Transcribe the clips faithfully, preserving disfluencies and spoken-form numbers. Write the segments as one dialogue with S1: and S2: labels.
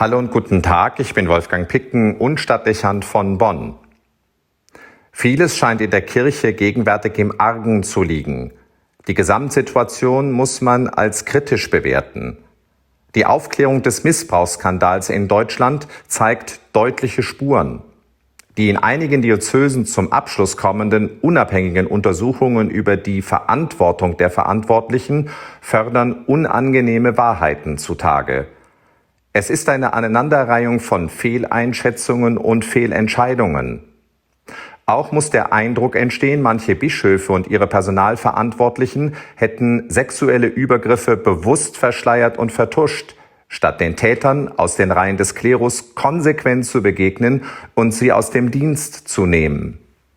S1: Hallo und guten Tag, ich bin Wolfgang Picken und Stadtdechant von Bonn. Vieles scheint in der Kirche gegenwärtig im Argen zu liegen. Die Gesamtsituation muss man als kritisch bewerten. Die Aufklärung des Missbrauchsskandals in Deutschland zeigt deutliche Spuren. Die in einigen Diözesen zum Abschluss kommenden unabhängigen Untersuchungen über die Verantwortung der Verantwortlichen fördern unangenehme Wahrheiten zutage. Es ist eine Aneinanderreihung von Fehleinschätzungen und Fehlentscheidungen. Auch muss der Eindruck entstehen, manche Bischöfe und ihre Personalverantwortlichen hätten sexuelle Übergriffe bewusst verschleiert und vertuscht, statt den Tätern aus den Reihen des Klerus konsequent zu begegnen und sie aus dem Dienst zu nehmen.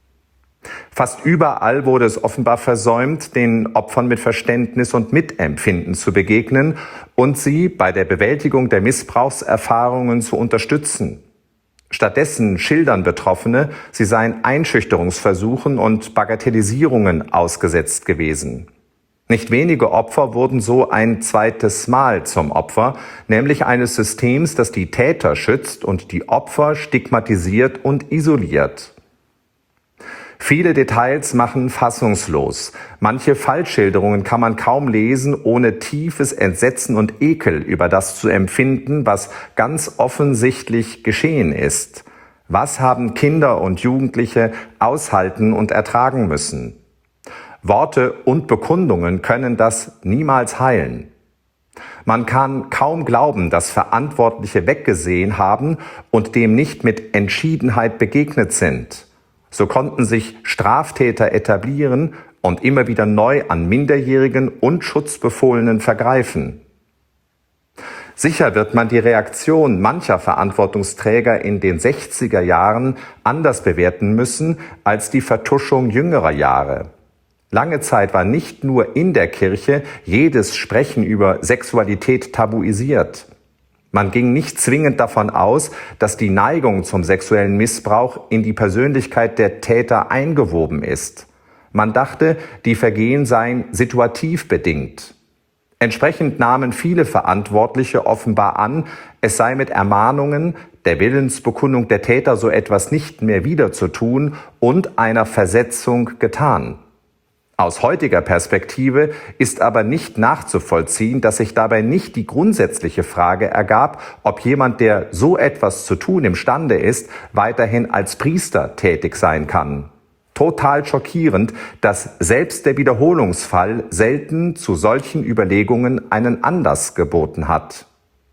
S1: Fast überall wurde es offenbar versäumt, den Opfern mit Verständnis und Mitempfinden zu begegnen und sie bei der Bewältigung der Missbrauchserfahrungen zu unterstützen. Stattdessen schildern Betroffene, sie seien Einschüchterungsversuchen und Bagatellisierungen ausgesetzt gewesen. Nicht wenige Opfer wurden so ein zweites Mal zum Opfer, nämlich eines Systems, das die Täter schützt und die Opfer stigmatisiert und isoliert. Viele Details machen fassungslos. Manche Fallschilderungen kann man kaum lesen, ohne tiefes Entsetzen und Ekel über das zu empfinden, was ganz offensichtlich geschehen ist. Was haben Kinder und Jugendliche aushalten und ertragen müssen? Worte und Bekundungen können das niemals heilen. Man kann kaum glauben, dass Verantwortliche weggesehen haben und dem nicht mit Entschiedenheit begegnet sind. So konnten sich Straftäter etablieren und immer wieder neu an Minderjährigen und Schutzbefohlenen vergreifen. Sicher wird man die Reaktion mancher Verantwortungsträger in den sechziger Jahren anders bewerten müssen als die Vertuschung jüngerer Jahre. Lange Zeit war nicht nur in der Kirche jedes Sprechen über Sexualität tabuisiert. Man ging nicht zwingend davon aus, dass die Neigung zum sexuellen Missbrauch in die Persönlichkeit der Täter eingewoben ist. Man dachte, die Vergehen seien situativ bedingt. Entsprechend nahmen viele Verantwortliche offenbar an, es sei mit Ermahnungen, der Willensbekundung der Täter so etwas nicht mehr wieder zu tun und einer Versetzung getan. Aus heutiger Perspektive ist aber nicht nachzuvollziehen, dass sich dabei nicht die grundsätzliche Frage ergab, ob jemand, der so etwas zu tun imstande ist, weiterhin als Priester tätig sein kann. Total schockierend, dass selbst der Wiederholungsfall selten zu solchen Überlegungen einen Anlass geboten hat.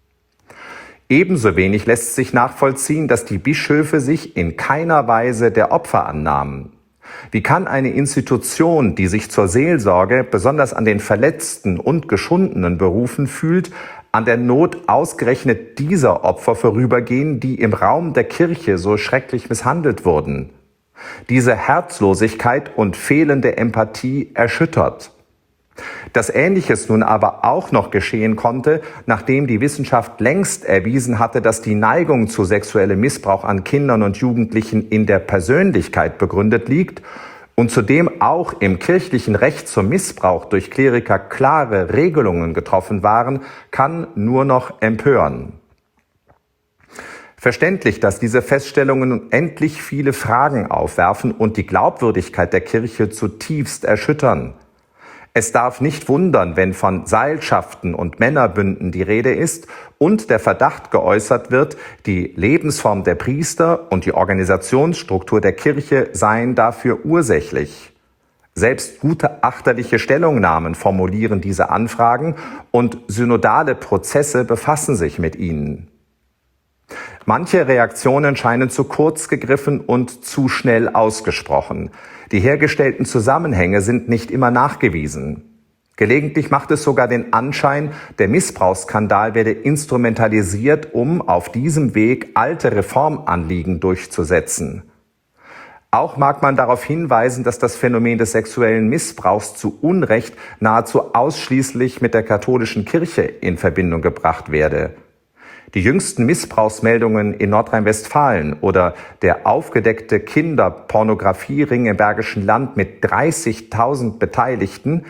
S1: Ebenso wenig lässt sich nachvollziehen, dass die Bischöfe sich in keiner Weise der Opfer annahmen. Wie kann eine Institution, die sich zur Seelsorge besonders an den Verletzten und Geschundenen berufen fühlt, an der Not ausgerechnet dieser Opfer vorübergehen, die im Raum der Kirche so schrecklich misshandelt wurden? Diese Herzlosigkeit und fehlende Empathie erschüttert. Dass Ähnliches nun aber auch noch geschehen konnte, nachdem die Wissenschaft längst erwiesen hatte, dass die Neigung zu sexuellem Missbrauch an Kindern und Jugendlichen in der Persönlichkeit begründet liegt und zudem auch im kirchlichen Recht zum Missbrauch durch Kleriker klare Regelungen getroffen waren, kann nur noch empören. Verständlich, dass diese Feststellungen unendlich viele Fragen aufwerfen und die Glaubwürdigkeit der Kirche zutiefst erschüttern. Es darf nicht wundern, wenn von Seilschaften und Männerbünden die Rede ist und der Verdacht geäußert wird, die Lebensform der Priester und die Organisationsstruktur der Kirche seien dafür ursächlich. Selbst gutachterliche Stellungnahmen formulieren diese Anfragen und synodale Prozesse befassen sich mit ihnen. Manche Reaktionen scheinen zu kurz gegriffen und zu schnell ausgesprochen. Die hergestellten Zusammenhänge sind nicht immer nachgewiesen. Gelegentlich macht es sogar den Anschein, der Missbrauchsskandal werde instrumentalisiert, um auf diesem Weg alte Reformanliegen durchzusetzen. Auch mag man darauf hinweisen, dass das Phänomen des sexuellen Missbrauchs zu Unrecht nahezu ausschließlich mit der katholischen Kirche in Verbindung gebracht werde. Die jüngsten Missbrauchsmeldungen in Nordrhein-Westfalen oder der aufgedeckte Kinderpornografiering im Bergischen Land mit dreißigtausend Beteiligten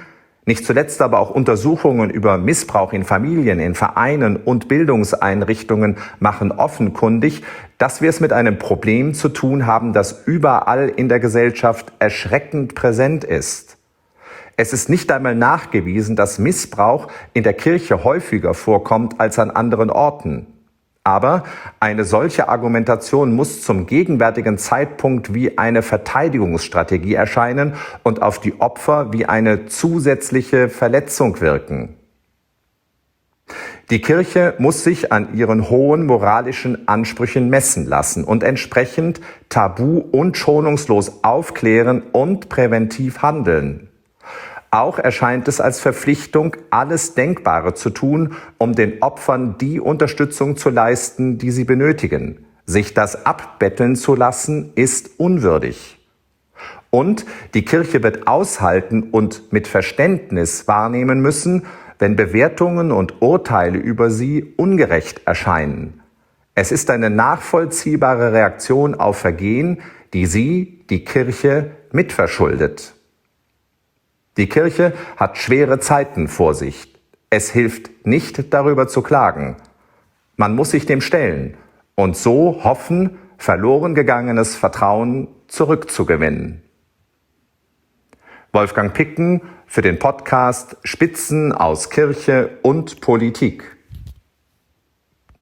S1: Nicht zuletzt aber auch Untersuchungen über Missbrauch in Familien, in Vereinen und Bildungseinrichtungen machen offenkundig, dass wir es mit einem Problem zu tun haben, das überall in der Gesellschaft erschreckend präsent ist. Es ist nicht einmal nachgewiesen, dass Missbrauch in der Kirche häufiger vorkommt als an anderen Orten. Aber eine solche Argumentation muss zum gegenwärtigen Zeitpunkt wie eine Verteidigungsstrategie erscheinen und auf die Opfer wie eine zusätzliche Verletzung wirken. Die Kirche muss sich an ihren hohen moralischen Ansprüchen messen lassen und entsprechend tabu- und schonungslos aufklären und präventiv handeln. Auch erscheint es als Verpflichtung, alles Denkbare zu tun, um den Opfern die Unterstützung zu leisten, die sie benötigen. Sich das abbetteln zu lassen, ist unwürdig. Und die Kirche wird aushalten und mit Verständnis wahrnehmen müssen, wenn Bewertungen und Urteile über sie ungerecht erscheinen. Es ist eine nachvollziehbare Reaktion auf Vergehen, die sie, die Kirche, mitverschuldet. Die Kirche hat schwere Zeiten vor sich. Es hilft nicht, darüber zu klagen. Man muss sich dem stellen und so hoffen, verloren gegangenes Vertrauen zurückzugewinnen. Wolfgang Picken für den Podcast Spitzen aus Kirche und Politik.